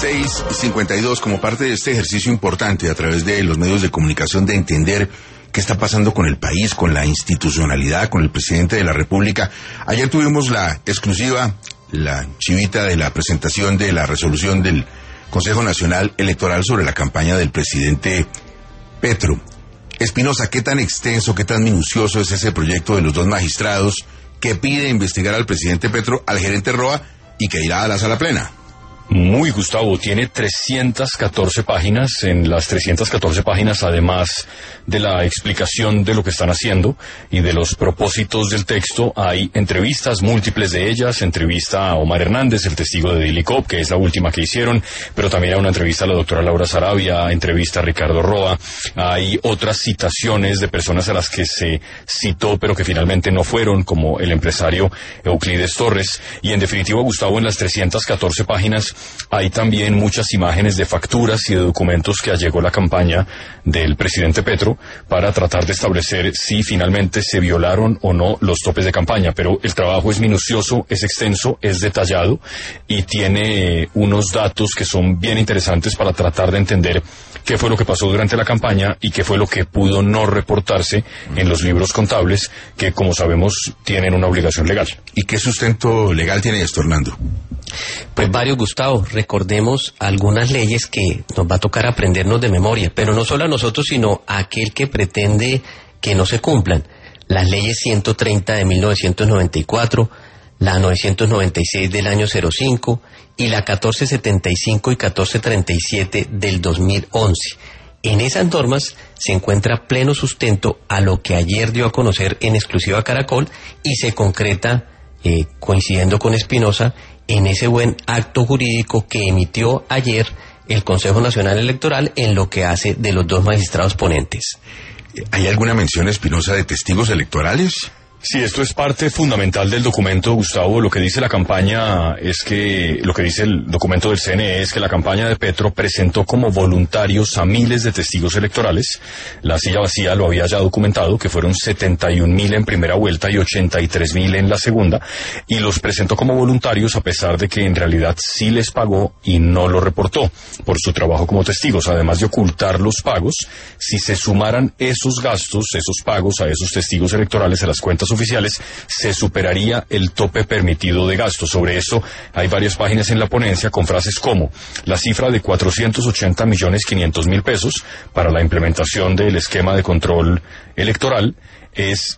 6:52, como parte de este ejercicio importante a través de los medios de comunicación de entender qué está pasando con el país, con la institucionalidad, con el presidente de la República. Ayer tuvimos la exclusiva, la chivita de la presentación de la resolución del Consejo Nacional Electoral sobre la campaña del presidente Petro. Espinosa, ¿qué tan extenso, qué tan minucioso es ese proyecto de los dos magistrados que pide investigar al presidente Petro, al gerente Roa y que irá a la sala plena? Muy, Gustavo, tiene 314 páginas. En las 314 páginas, además de la explicación de lo que están haciendo y de los propósitos del texto, hay entrevistas, múltiples de ellas. Entrevista a Omar Hernández, el testigo de Daily Cop, que es la última que hicieron, pero también hay una entrevista a la doctora Laura Sarabia, entrevista a Ricardo Roa. Hay otras citaciones de personas a las que se citó, pero que finalmente no fueron, como el empresario Euclides Torres. Y en definitiva, Gustavo, en las 314 páginas hay también muchas imágenes de facturas y de documentos que allegó la campaña del presidente Petro para tratar de establecer si finalmente se violaron o no los topes de campaña. Pero el trabajo es minucioso, es extenso, es detallado y tiene unos datos que son bien interesantes para tratar de entender qué fue lo que pasó durante la campaña y qué fue lo que pudo no reportarse en los libros contables que, como sabemos, tienen una obligación legal. ¿Y qué sustento legal tiene esto, Hernando? Pues varios, Gustavo. Recordemos algunas leyes que nos va a tocar aprendernos de memoria, pero no solo a nosotros, sino a aquel que pretende que no se cumplan. Las leyes 130 de 1994, la 996 del año 05 y la 1475 y 1437 del 2011. En esas normas se encuentra pleno sustento a lo que ayer dio a conocer en exclusiva Caracol y se concreta, coincidiendo con Espinosa, en ese buen acto jurídico que emitió ayer el Consejo Nacional Electoral en lo que hace de los dos magistrados ponentes. ¿Hay alguna mención, Espinosa, de testigos electorales? Sí, esto es parte fundamental del documento, Gustavo. Lo que dice la campaña es que, lo que dice el documento del CNE es que la campaña de Petro presentó como voluntarios a miles de testigos electorales. La silla vacía lo había ya documentado, que fueron 71.000 en primera vuelta y 83.000 en la segunda, y los presentó como voluntarios a pesar de que en realidad sí les pagó y no lo reportó por su trabajo como testigos. Además de ocultar los pagos, si se sumaran esos gastos, esos pagos a esos testigos electorales a las cuentas oficiales, se superaría el tope permitido de gasto. Sobre esto hay varias páginas en la ponencia con frases como: la cifra de 480.500.000 pesos para la implementación del esquema de control electoral es,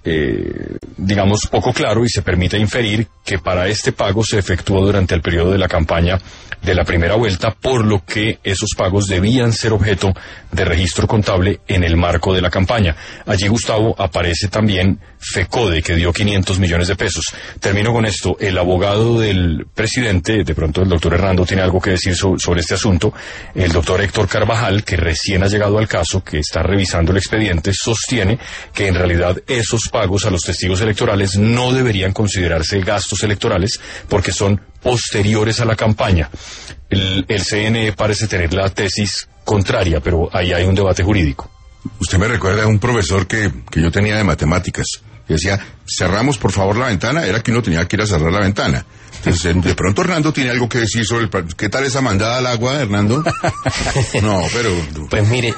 digamos, poco claro y se permite inferir que para este pago se efectuó durante el periodo de la campaña de la primera vuelta, por lo que esos pagos debían ser objeto de registro contable en el marco de la campaña. Allí, Gustavo, aparece también FECODE, que dio 500 millones de pesos. Termino con esto. El abogado del presidente, de pronto el doctor Hernando tiene algo que decir sobre este asunto, el doctor Héctor Carvajal, que recién ha llegado al caso, que está revisando el expediente, sostiene que en realidad esos pagos a los testigos electorales no deberían considerarse gastos electorales porque son posteriores a la campaña. El CNE parece tener la tesis contraria, pero ahí hay un debate jurídico. Usted me recuerda a un profesor que yo tenía de matemáticas, que decía: cerramos por favor la ventana. Era que uno tenía que ir a cerrar la ventana. Entonces, de pronto Hernando tiene algo que decir sobre ¿qué tal esa mandada al agua, Hernando? No, pero... Pues mire,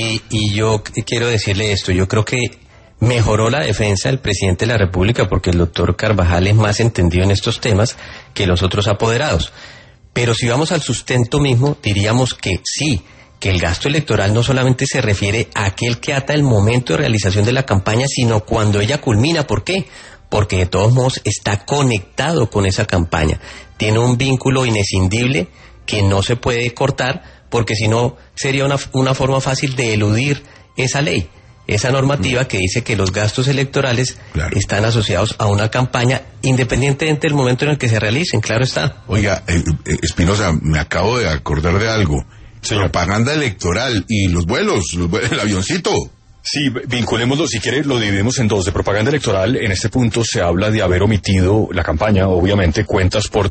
y yo quiero decirle esto, yo creo que mejoró la defensa del presidente de la República porque el doctor Carvajal es más entendido en estos temas que los otros apoderados. Pero si vamos al sustento mismo, diríamos que sí, que el gasto electoral no solamente se refiere a aquel que ata el momento de realización de la campaña, sino cuando ella culmina. ¿Por qué? Porque de todos modos está conectado con esa campaña. Tiene un vínculo inescindible que no se puede cortar, porque si no sería una forma fácil de eludir esa ley, esa normativa que dice que los gastos electorales están asociados a una campaña independientemente del momento en el que se realicen, claro está. Oiga, Espinosa, me acabo de acordar de algo. Propaganda electoral y los vuelos, el avioncito. Sí, vinculémoslo, si quiere lo dividimos en dos. De propaganda electoral, en este punto se habla de haber omitido la campaña, obviamente, cuentas por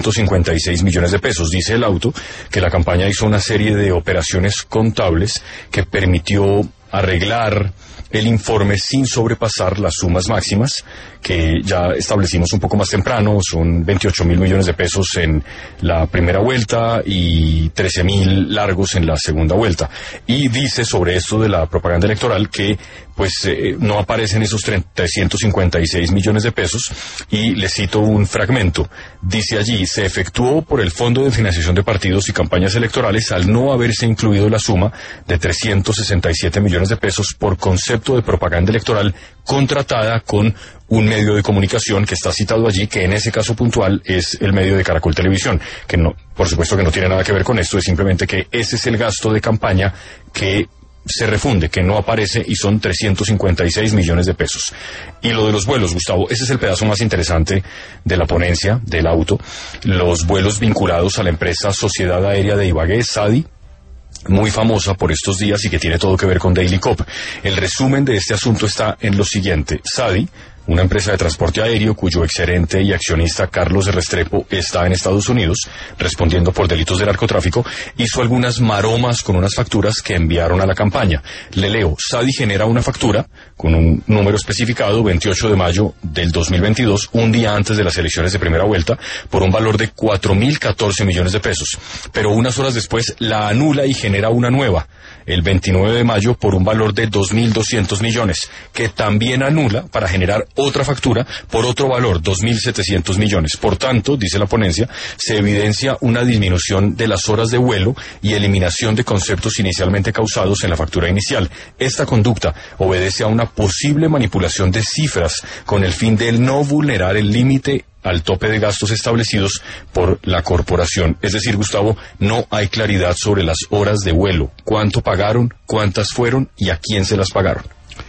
356 millones de pesos. Dice el auto que la campaña hizo una serie de operaciones contables que permitió arreglar, el informe sin sobrepasar las sumas máximas que ya establecimos un poco más temprano. Son 28.000 millones de pesos en la primera vuelta y 13.000 largos en la segunda vuelta. Y dice sobre esto de la propaganda electoral que no aparecen esos 356 millones de pesos, y le cito un fragmento. Dice allí: se efectuó por el Fondo de Financiación de Partidos y Campañas Electorales al no haberse incluido la suma de 367 millones de pesos por concepto de propaganda electoral contratada con un medio de comunicación que está citado allí, que en ese caso puntual es el medio de Caracol Televisión, que no, por supuesto que no tiene nada que ver con esto, es simplemente que ese es el gasto de campaña que se refunde, que no aparece, y son 356 millones de pesos. Y lo de los vuelos, Gustavo, ese es el pedazo más interesante de la ponencia del auto. Los vuelos vinculados a la empresa Sociedad Aérea de Ibagué, SADI, muy famosa por estos días y que tiene todo que ver con Daily Cop. El resumen de este asunto está en lo siguiente: SADI, una empresa de transporte aéreo cuyo exgerente y accionista Carlos Restrepo está en Estados Unidos respondiendo por delitos de narcotráfico, hizo algunas maromas con unas facturas que enviaron a la campaña. Le leo: SADI genera una factura con un número especificado, 28 de mayo del 2022, un día antes de las elecciones de primera vuelta, por un valor de 4.014 millones de pesos. Pero unas horas después la anula y genera una nueva, el 29 de mayo, por un valor de 2.200 millones, que también anula para generar otra factura por otro valor, 2.700 millones. Por tanto, dice la ponencia, se evidencia una disminución de las horas de vuelo y eliminación de conceptos inicialmente causados en la factura inicial. Esta conducta obedece a una posible manipulación de cifras con el fin de no vulnerar el límite al tope de gastos establecidos por la corporación. Es decir, Gustavo, no hay claridad sobre las horas de vuelo, cuánto pagaron, cuántas fueron y a quién se las pagaron.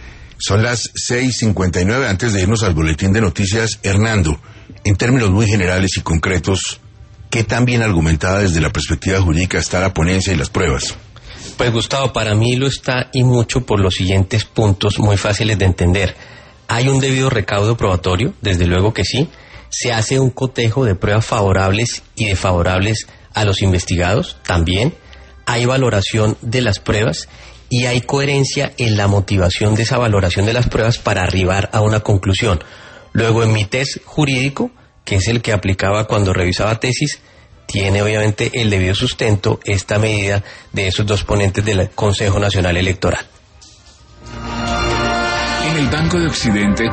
Son las 6:59. Antes de irnos al boletín de noticias, Hernando, en términos muy generales y concretos, ¿qué tan bien argumentada desde la perspectiva jurídica está la ponencia y las pruebas? Pues, Gustavo, para mí lo está, y mucho por los siguientes puntos muy fáciles de entender. ¿Hay un debido recaudo probatorio? Desde luego que sí. ¿Se hace un cotejo de pruebas favorables y desfavorables a los investigados? También. ¿Hay valoración de las pruebas? Y hay coherencia en la motivación de esa valoración de las pruebas para arribar a una conclusión. Luego, en mi test jurídico, que es el que aplicaba cuando revisaba tesis, tiene obviamente el debido sustento esta medida de esos dos ponentes del Consejo Nacional Electoral. En el Banco de Occidente